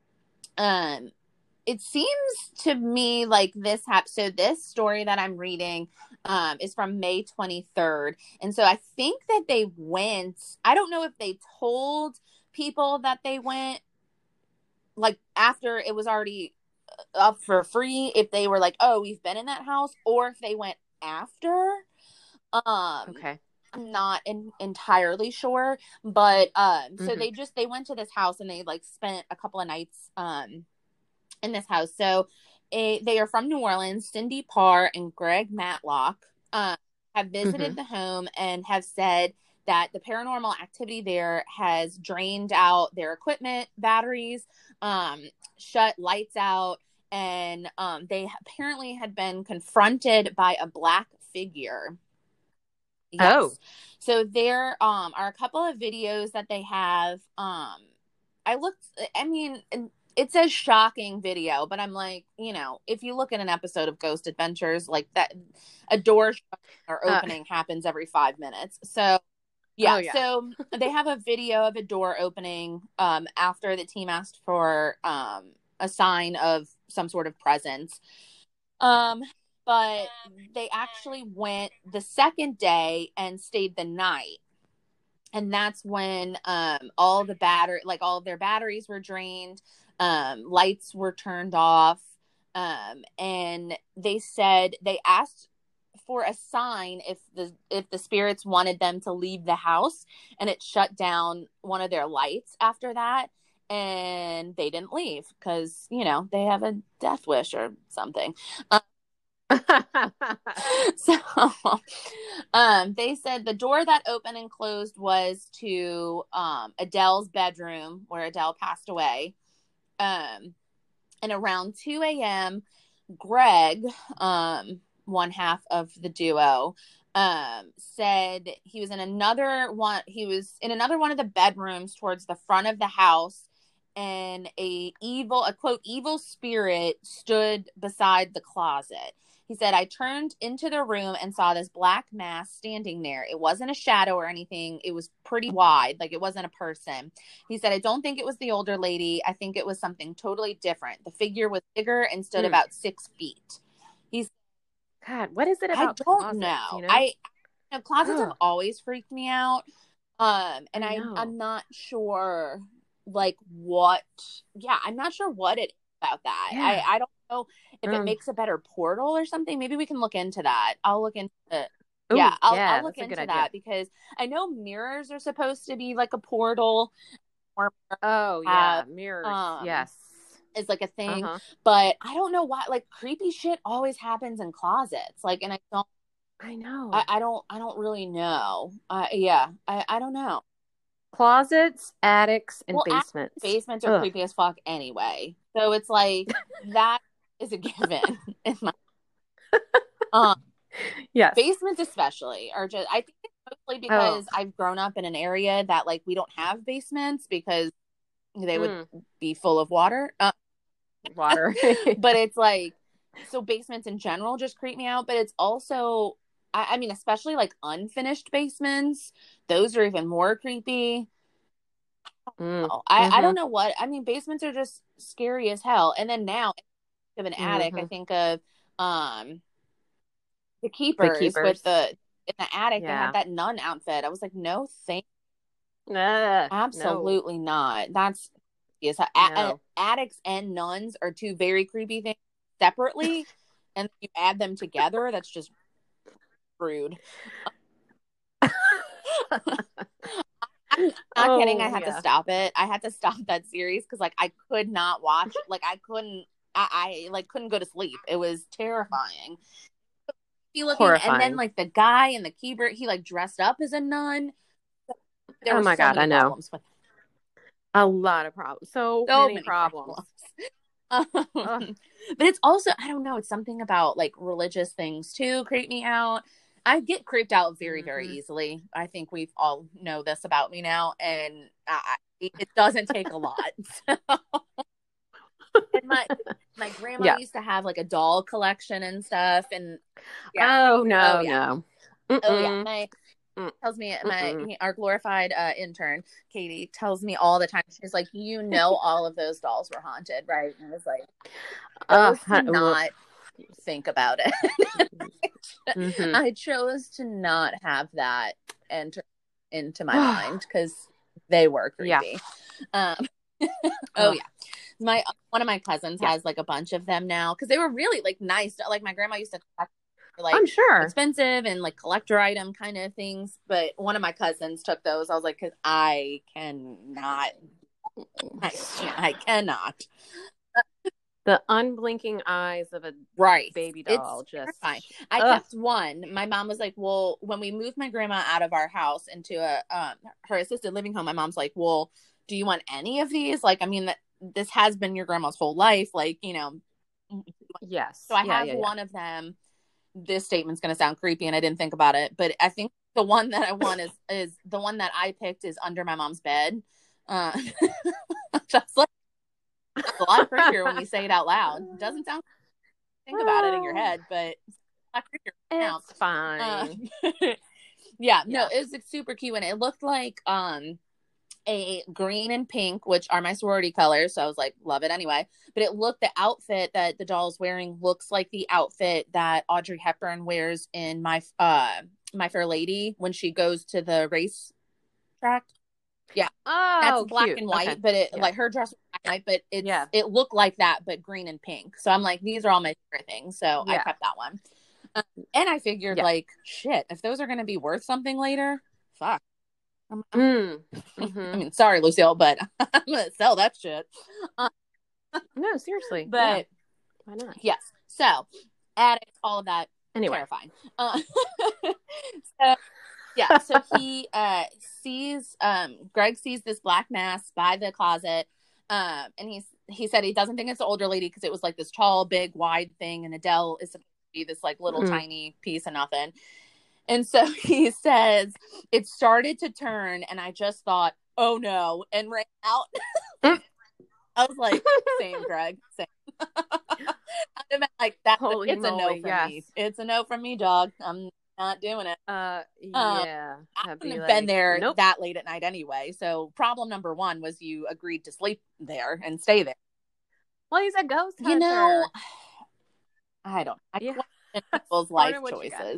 B: it seems to me like this happened. So this story that I'm reading is from May 23rd. And so I think that they went, I don't know if they told people that they went like after it was already up for free, if they were like, oh, we've been in that house, or if they went after.
A: Okay.
B: I'm not entirely sure, but so they went to this house and they like spent a couple of nights in this house. So they are from New Orleans. Cindy Parr and Greg Matlock have visited the home and have said that the paranormal activity there has drained out their equipment, batteries, shut lights out, and they apparently had been confronted by a black figure. Yes. Oh. So there are a couple of videos that they have. It says shocking video, but I'm like, you know, if you look at an episode of Ghost Adventures, like that, a door or opening happens every 5 minutes. So so they have a video of a door opening after the team asked for a sign of some sort of presence. But they actually went the second day and stayed the night. And that's when all of their batteries were drained, lights were turned off, And they said they asked for a sign if the spirits wanted them to leave the house, and it shut down one of their lights after that, and they didn't leave because they have a death wish or something. So they said the door that opened and closed was to Adele's bedroom where Adele passed away. And around 2 a.m., Greg, one half of the duo, said he was in another one. He was in another one of the bedrooms towards the front of the house, and a quote evil spirit stood beside the closet. He said, I turned into the room and saw this black mass standing there. It wasn't a shadow or anything. It was pretty wide, like it wasn't a person. He said, I don't think it was the older lady. I think it was something totally different. The figure was bigger and stood about 6 feet. He's
A: God, what is it about?
B: I don't know. Closets have always freaked me out. And I'm not sure like what. Yeah, I'm not sure what it is about that. Yeah. I don't know if it makes a better portal or something. Maybe we can look into that. I'll look into it. Ooh, I'll look into that because I know mirrors are supposed to be like a portal.
A: Mirrors. Yes.
B: Is like a thing, but I don't know why. Like creepy shit always happens in closets. Like, and I don't really know. I don't know.
A: Closets, attics, and basements.
B: Basements are creepy as fuck anyway. So it's like that is a given in my.
A: Yes.
B: Basements especially are just. I think it's mostly because I've grown up in an area that like we don't have basements because they would be full of water.
A: But
B: it's like, so basements in general just creep me out, but it's also I mean especially like unfinished basements, those are even more creepy. I don't know what I mean. Basements are just scary as hell. And then now I think of an attic, I think of the keepers. With in the attic they had that nun outfit. I was like, no thank absolutely not. That's attics and nuns are two very creepy things separately, and you add them together, that's just rude. I'm not kidding. I had to stop it. I had to stop that series because like I could not watch. Like I couldn't like couldn't go to sleep. It was terrifying. Horrifying. And then like the guy in the keyboard, he like dressed up as a nun.
A: There my God, I know. A lot of problems. So many problems.
B: But it's also, I don't know, it's something about like religious things too creep me out. I get creeped out very, very easily. I think we all know this about me now, and it doesn't take a lot. And my grandma used to have like a doll collection and stuff, and tells me our glorified intern Katie tells me all the time, she's like, all of those dolls were haunted, right? And I was like, not think about it. I chose to not have that enter into my mind because they were creepy. One of my cousins has like a bunch of them now because they were really like nice. Like my grandma used to collect like I'm sure expensive and like collector item kind of things, but one of my cousins took those. I was like, because I cannot.
A: The unblinking eyes of a baby doll, it's just
B: fine. I kept one. My mom was like, well, when we moved my grandma out of our house into her assisted living home, my mom's like, well, do you want any of these? Like, I mean, this has been your grandma's whole life, like,
A: Yes.
B: So I have one of them. This statement's going to sound creepy and I didn't think about it, but I think the one that I want is the one that I picked is under my mom's bed. Just like, it's a lot creepier when we say it out loud. It doesn't sound, think about it in your head, but it's a lot creepier.
A: It's fine.
B: No, it was like, super cute, and it looked like a green and pink, which are my sorority colors, so I was like, love it anyway. But the outfit that the doll is wearing looks like the outfit that Audrey Hepburn wears in My Fair Lady when she goes to the race track. Yeah.
A: Oh,
B: that's black
A: cute.
B: and white, but it like her dress was black but it looked like that, but green and pink. So I'm like, these are all my favorite things. So I kept that one. And I figured like, shit, if those are going to be worth something later, fuck. I mean, sorry, Lucille, but I'm going to sell that shit.
A: No, seriously.
B: But
A: why not?
B: Yes. So attic, all of that. Anyway. Terrifying. So he sees Greg sees this black mass by the closet, and he said he doesn't think it's the older lady because it was like this tall, big, wide thing, and Adele is supposed to be this like little tiny piece of nothing. And so he says it started to turn, and I just thought, oh no, and ran out. I was like, same, Greg, same. I'd have been like, it's a no from me. It's a no from me, dog. I'm not doing it.
A: Yeah.
B: I wouldn't have been there that late at night anyway. So problem number one was you agreed to sleep there and stay there.
A: Well, he's a ghost hunter.
B: You know, I don't. I question people's life choices.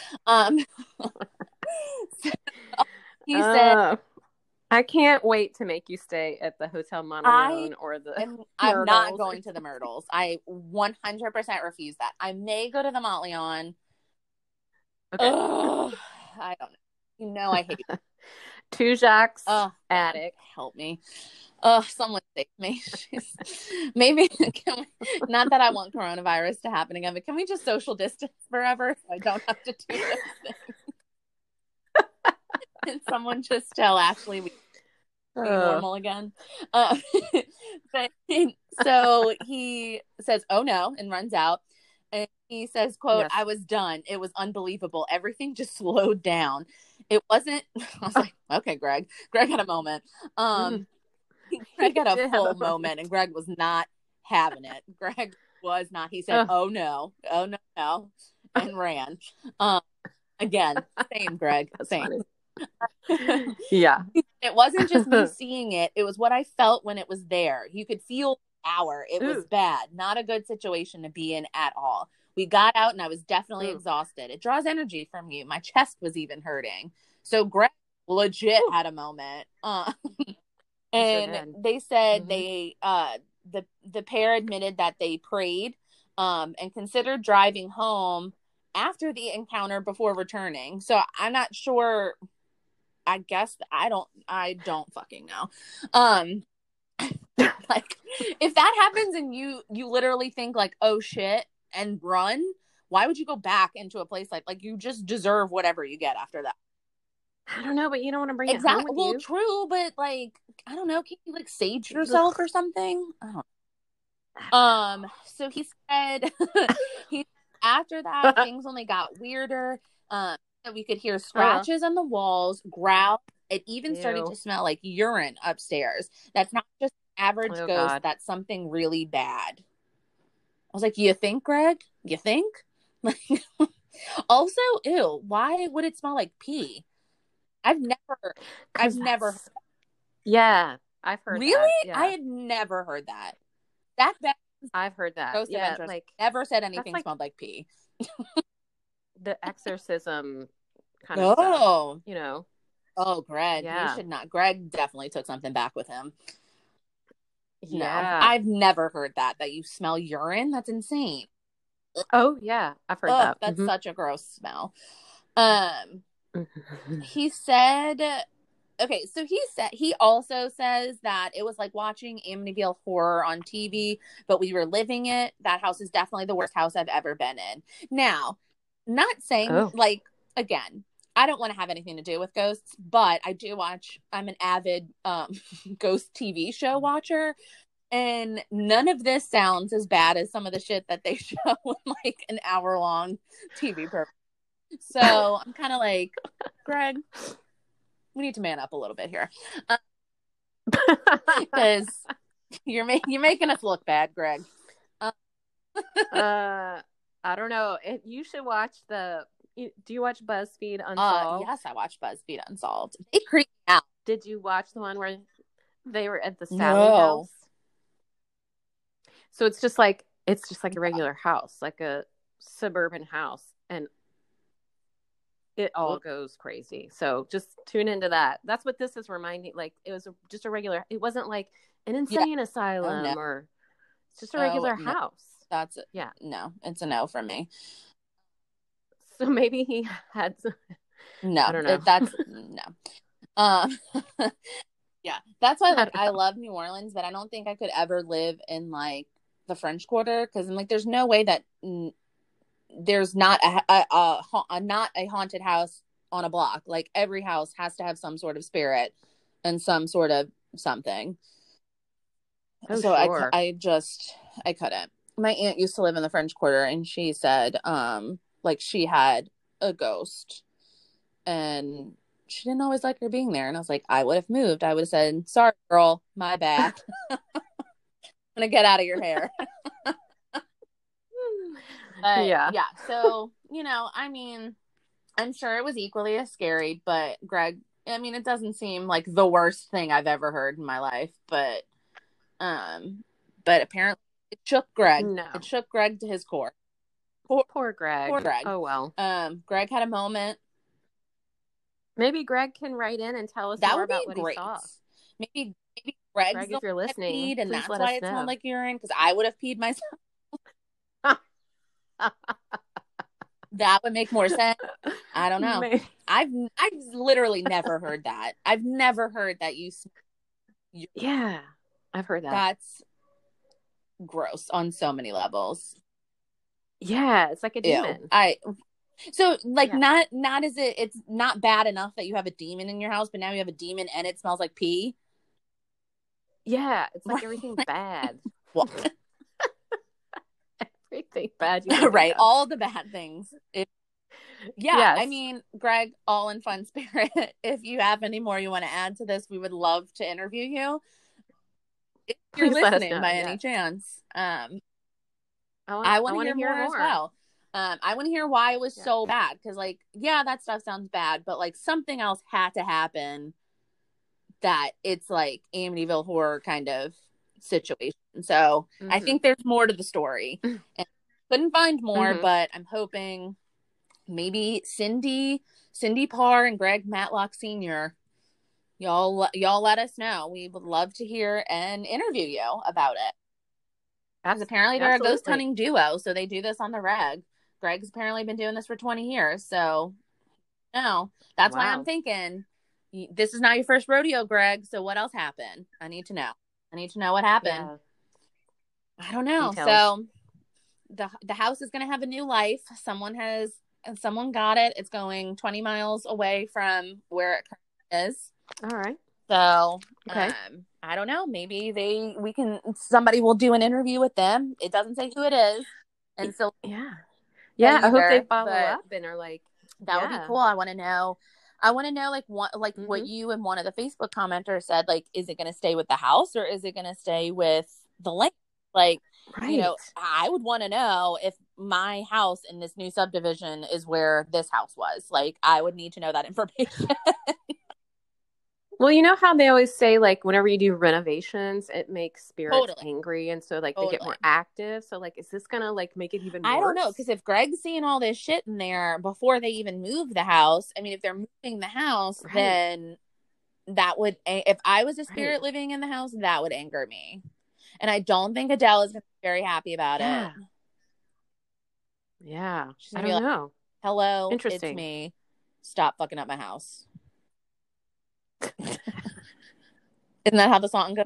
B: So he said,
A: I can't wait to make you stay at the Hotel Monteleone or the
B: I'm not going to the Myrtles. I 100% refuse that. I may go to the Monteleone. Okay. I don't know. You know I hate it.
A: Tujague's attic.
B: Help me. Someone save me. Maybe, not that I want coronavirus to happen again, but can we just social distance forever so I don't have to do this thing? And someone just tell Ashley we be normal again. But so he says, oh no, and runs out. And he says, quote, I was done. It was unbelievable. Everything just slowed down. It wasn't, I was like, okay, Greg. Greg had a moment. Greg had a full moment, and Greg was not having it. Greg was not. He said, oh no, and ran. Again, same, Greg. Same.
A: Yeah.
B: It wasn't just me seeing it. It was what I felt when it was there. You could feel the hour. It was bad. Not a good situation to be in at all. We got out and I was definitely exhausted. It draws energy from you. My chest was even hurting. So Greg legit had a moment. And they said the pair admitted that they prayed and considered driving home after the encounter before returning. So I'm not sure. I guess I don't fucking know. Like if that happens and you literally think like, oh shit, and run, why would you go back into a place like you just deserve whatever you get after that?
A: I don't know, but you don't want to bring it home with you.
B: Well, true, but like I don't know, can you like sage yourself or something? I don't. So he said after that things only got weirder. We could hear scratches on the walls, growls. It even started to smell like urine upstairs. That's not just average ghost. God. That's something really bad. I was like, you think, Greg? You think? Also, ew, why would it smell like pee? I've never.
A: Yeah, I've heard
B: really?
A: that. Yeah.
B: I had never heard that. That
A: I've heard that.
B: Ghost Adventures like never said anything smelled like pee.
A: The exorcism kind of stuff, you know.
B: Oh, Greg, you should not. Greg definitely took something back with him.
A: Yeah.
B: No, I've never heard that you smell urine. That's insane.
A: Oh yeah, I've heard that.
B: That's such a gross smell. He said, okay, so he also says that it was like watching Amityville Horror on TV, but we were living it. That house is definitely the worst house I've ever been in. Now, not saying like, again, I don't want to have anything to do with ghosts, but I do watch. I'm an avid ghost TV show watcher, and none of this sounds as bad as some of the shit that they show in like an hour-long TV program. So I'm kind of like, Greg, we need to man up a little bit here, because you're making us look bad, Greg.
A: I don't know. You should watch do you watch BuzzFeed Unsolved?
B: Yes, I watch BuzzFeed Unsolved. It creeped me out.
A: Did you watch the one where they were at the Sally house? So it's just like a regular house, like a suburban house, and it all goes crazy. So just tune into that. That's what this is reminding. Like it was just a regular. It wasn't like an insane asylum or it's just a regular house.
B: That's it. Yeah. No, it's a no from me.
A: So maybe he had.
B: No,
A: I don't know.
B: That's no. Yeah, that's why like I love New Orleans, but I don't think I could ever live in like the French Quarter because I'm like, there's no way that there's not not a haunted house on a block. Like every house has to have some sort of spirit and some sort of something.
A: Oh,
B: so
A: sure.
B: I couldn't. My aunt used to live in the French Quarter, and she said like she had a ghost, and she didn't always like her being there. And I was like, I would have moved. I would have said, sorry, girl, my bad. I'm gonna get out of your hair. Yeah. So, you know, I mean, I'm sure it was equally as scary, but Greg, I mean, it doesn't seem like the worst thing I've ever heard in my life, but apparently it shook Greg.
A: No.
B: It shook Greg to his core.
A: Poor Greg.
B: Poor Greg.
A: Oh, well.
B: Greg had a moment.
A: Maybe Greg can write in and tell us more about what he saw.
B: Maybe Greg,
A: if you're listening,
B: and that's why it smelled like urine, because I would have peed myself. That would make more sense. I don't know. Maybe. I've literally never heard that. I've never heard that you.
A: Yeah, I've heard that.
B: That's gross on so many levels.
A: Yeah, it's like a demon.
B: So like not is it? It's not bad enough that you have a demon in your house, but now you have a demon and it smells like pee.
A: Yeah, it's like everything's bad.
B: What?
A: Everything bad.
B: Right, all the bad things. Yes. I mean, Greg, all in fun spirit. If you have any more you want to add to this, we would love to interview you. If you're listening by any chance, I want to hear more as well. I want to hear why it was so bad. Because, like, that stuff sounds bad, but like something else had to happen that it's like Amityville Horror kind of situation. So I think there's more to the story. And couldn't find more, but I'm hoping maybe Cindy Parr and Greg Matlock Sr. Y'all let us know. We would love to hear and interview you about it. Because apparently they're a ghost hunting duo, so they do this on the reg. Greg's apparently been doing this for 20 years, so that's why I'm thinking this is not your first rodeo, Greg. So what else happened? I need to know. What happened. Yeah. I don't know. Details. So the house is going to have a new life. Someone got it. It's going 20 miles away from where it currently is.
A: All right.
B: So, I don't know. Maybe somebody will do an interview with them. It doesn't say who it is. And so,
A: I hope they follow up and are like,
B: that would be cool. I want to know like what you and one of the Facebook commenters said, like, is it going to stay with the house or is it going to stay with the land? Like, you know, I would want to know if my house in this new subdivision is where this house was. Like, I would need to know that information.
A: Well, you know how they always say, like, whenever you do renovations, it makes spirits angry. And so, like, they get more active. So, like, is this going to, like, make it even worse?
B: I don't know. Because if Greg's seeing all this shit in there before they even move the house, I mean, if they're moving the house, then that would, if I was a spirit living in the house, that would anger me. And I don't think Adele is going to be very happy about it.
A: Yeah. She's going to be like,
B: hello, it's me. Stop fucking up my house. Isn't that how the song goes?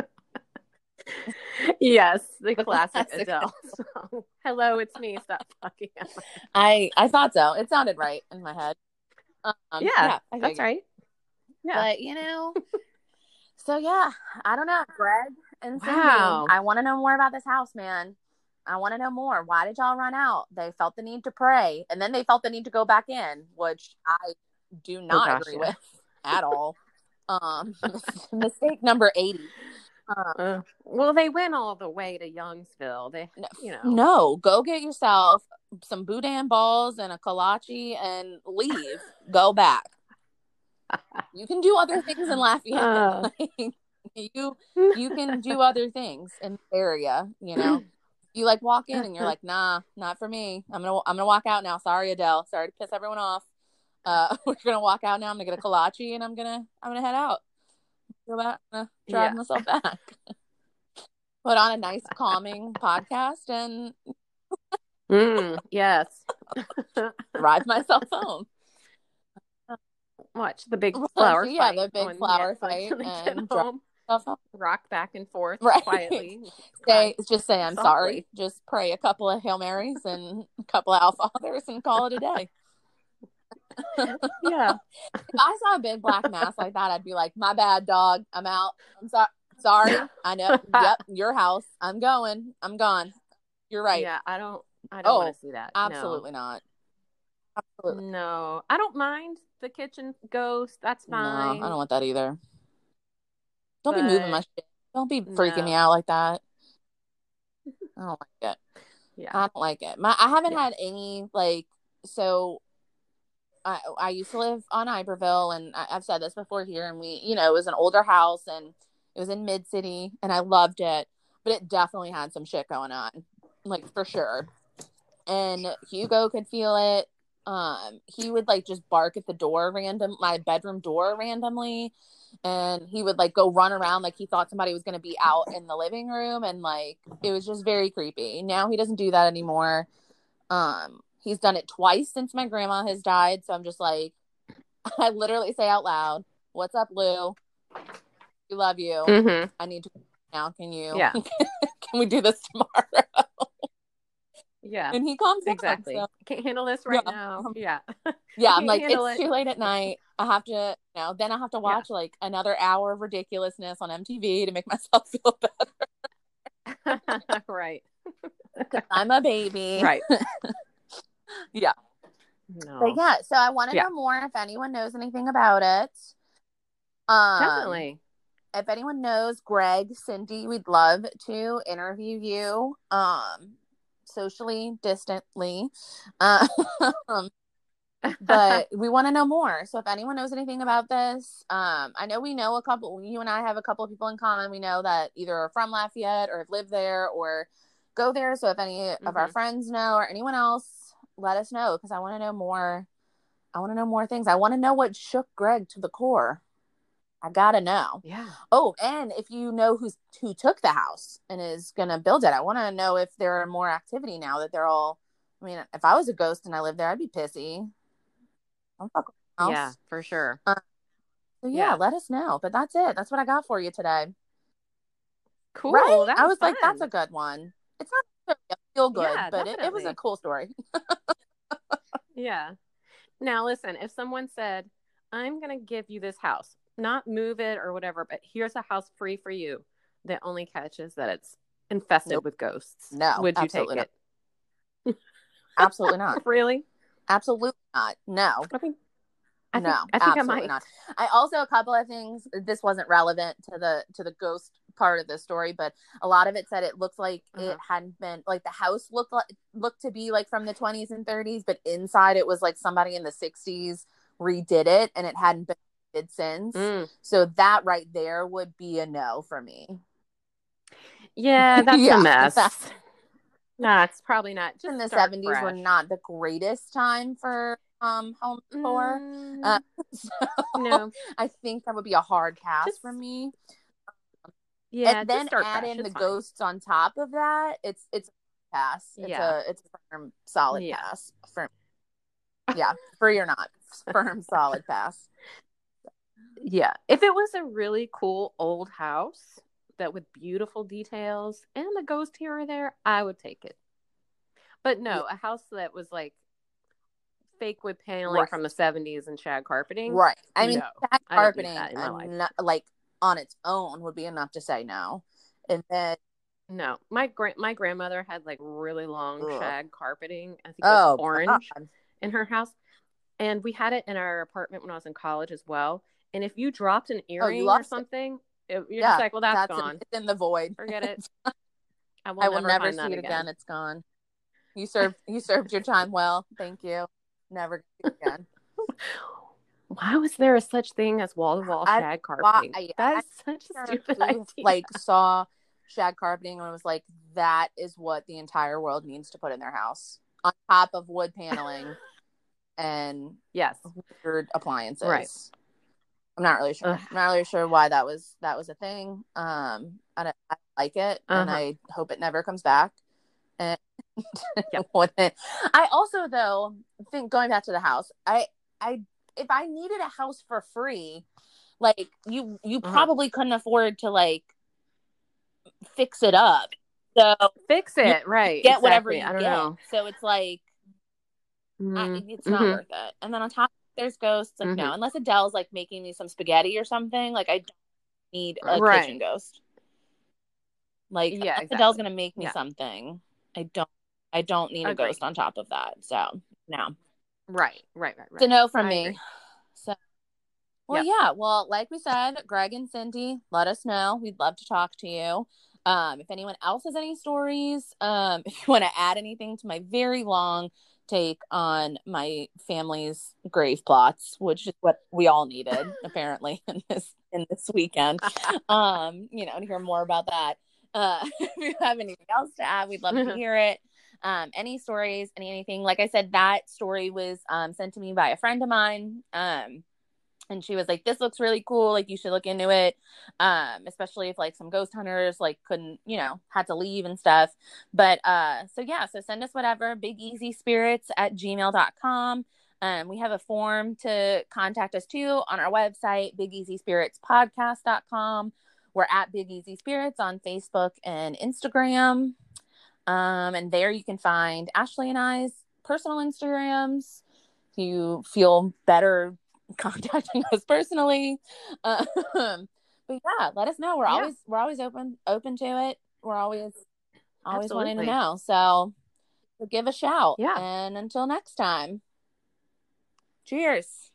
A: Yes, the classic Adele song. Hello, it's me. Stop fucking up.
B: I thought so. It sounded right in my head.
A: That's right. Yeah,
B: but you know, so I don't know, Greg and Cindy. I want to know more about this house, man. I want to know more. Why did y'all run out? They felt the need to pray, and then they felt the need to go back in, which I do not agree with at all. Mistake number 80.
A: Well, they went all the way to Youngsville.
B: No, go get yourself some boudin balls and a kolache and leave. Go back. You can do other things in Lafayette. You can do other things in the area. You know, you like walk in and you're like, nah, not for me. I'm gonna walk out now. Sorry, Adele. Sorry to piss everyone off. We're gonna walk out now. I'm gonna get a kolache and I'm gonna head out. Go back, drive myself back. Put on a nice calming podcast and
A: yes.
B: ride myself home.
A: Watch the big flower fight.
B: Yeah, the big flower
A: Netflix
B: fight
A: and drive home. Rock back and forth quietly.
B: Just say I'm sorry. Just pray a couple of Hail Marys and a couple of Our Fathers and call it a day.
A: Yeah.
B: If I saw a big black mass like that, I'd be like, my bad, dog. I'm out. I'm sorry. I know. Yep, your house. I'm going. I'm gone. You're right.
A: Yeah, I don't want to see that.
B: Absolutely not. Absolutely.
A: No. I don't mind the kitchen ghost. That's fine.
B: No, I don't want that either. Don't be moving my shit. Don't be freaking me out like that. I don't like it.
A: Yeah.
B: I don't like it. I haven't had any, like, so I used to live on Iberville, and I've said this before here, and we, it was an older house, and it was in Mid-City, and I loved it, but it definitely had some shit going on, like, for sure. And Hugo could feel it. He would, like, just bark at my bedroom door randomly, and he would, like, go run around like he thought somebody was going to be out in the living room, and, like, it was just very creepy. Now he doesn't do that anymore. He's done it twice since my grandma has died, so I'm just like, I literally say out loud, "What's up, Lou? We love you.
A: Mm-hmm.
B: I need to now. Can you?
A: Yeah.
B: Can we do this tomorrow?"
A: Yeah.
B: And he calms down.
A: Exactly.
B: So.
A: I can't handle this right now. Yeah.
B: Yeah, I'm like, it's too late at night. I have to, then I have to watch like another hour of ridiculousness on MTV to make myself feel better.
A: Right.
B: I'm a baby.
A: Right.
B: Yeah.
A: No.
B: But yeah, so I want to know more if anyone knows anything about it.
A: Definitely.
B: If anyone knows Greg, Cindy, we'd love to interview you. Socially distantly. But we want to know more. So if anyone knows anything about this, I know you and I have a couple of people in common. We know that either are from Lafayette or have lived there or go there. So if any of our friends know or anyone else, let us know, because I want to know more. I want to know more things. I want to know what shook Greg to the core. I gotta know.
A: Yeah.
B: Oh, and if you know who took the house and is gonna build it, I want to know if there are more activity now that they're all. I mean, if I was a ghost and I lived there, I'd be pissy. Don't fuck with the house.
A: Yeah, for sure.
B: So yeah, let us know. But that's it. That's what I got for you today.
A: Cool.
B: Right?
A: That
B: I was
A: fun.
B: like, that's a good one. It's not feel good, but it was a cool story.
A: Yeah. Now listen, if someone said, "I'm gonna give you this house, not move it or whatever, but here's a house free for you," the only catch is that it's infested with ghosts.
B: No,
A: would you take it?
B: Absolutely not.
A: Really?
B: Absolutely not. No.
A: I think
B: absolutely
A: I might.
B: Not. I also, a couple of things. This wasn't relevant to the ghost part of the story, but a lot of it said it looked like it hadn't been, like, the house looked to be like from the 20s and 30s, but inside it was like somebody in the 60s redid it, and it hadn't been did since. So that right there would be a no for me.
A: Yeah, that's a mess. No, it's probably not. Just
B: in the 70s were not the greatest time for home decor. No, I think that would be a hard pass for me. Yeah, and then add in the ghosts on top of that. It's a pass. It's a firm, solid pass. Free or not, firm, solid pass.
A: Yeah, if it was a really cool old house that with beautiful details and a ghost here or there, I would take it. But no, a house that was like fake wood paneling from the 70s and shag carpeting.
B: Right. I mean, shag carpeting, like, on its own would be enough to say no. And then
A: no, my grandmother had like really long shag carpeting. I think it was orange in her house, and we had it in our apartment when I was in college as well. And if you dropped an earring or something, you're just like, well, that's gone.
B: It's in the void.
A: Forget it. I will never see it again.
B: It's gone. You served your time well. Thank you. Never see it again.
A: Why was there such thing as wall-to-wall shag carpeting? That is such a stupid idea.
B: Like, saw shag carpeting and was like, that is what the entire world needs to put in their house, on top of wood paneling and
A: Yes.
B: weird appliances.
A: Right.
B: I'm not really sure.
A: Ugh.
B: I'm not really sure why that was a thing. I like it, and I hope it never comes back. And
A: Yep.
B: I also, though, think, going back to the house, I if I needed a house for free, like you probably couldn't afford to like fix it up. So
A: fix it, right?
B: Get whatever
A: exactly.
B: you
A: I don't
B: get.
A: know.
B: So it's like it's not worth it. And then on top, there's ghosts. Like no, unless Adele's like making me some spaghetti or something. Like I don't need a kitchen ghost. Like
A: yeah, exactly.
B: Adele's gonna make me something. I don't need a ghost on top of that. So no.
A: Right.
B: It's a no from me. So well, yeah. Well, like we said, Greg and Cindy, let us know. We'd love to talk to you. If anyone else has any stories, if you want to add anything to my very long take on my family's grave plots, which is what we all needed apparently in this weekend. To hear more about that. If you have anything else to add, we'd love to hear it. Any stories, anything. Like I said, that story was sent to me by a friend of mine. And she was like, this looks really cool. Like, you should look into it. Especially if like some ghost hunters like couldn't, had to leave and stuff. But so send us whatever, bigeasyspirits@gmail.com. We have a form to contact us too on our website, bigeasyspiritspodcast.com. We're at Big Easy Spirits on Facebook and Instagram. And there you can find Ashley and I's personal Instagrams. If you feel better contacting us personally, but yeah, let us know. We're always open to it. We're always wanting to know. So give a shout. And until next time, cheers.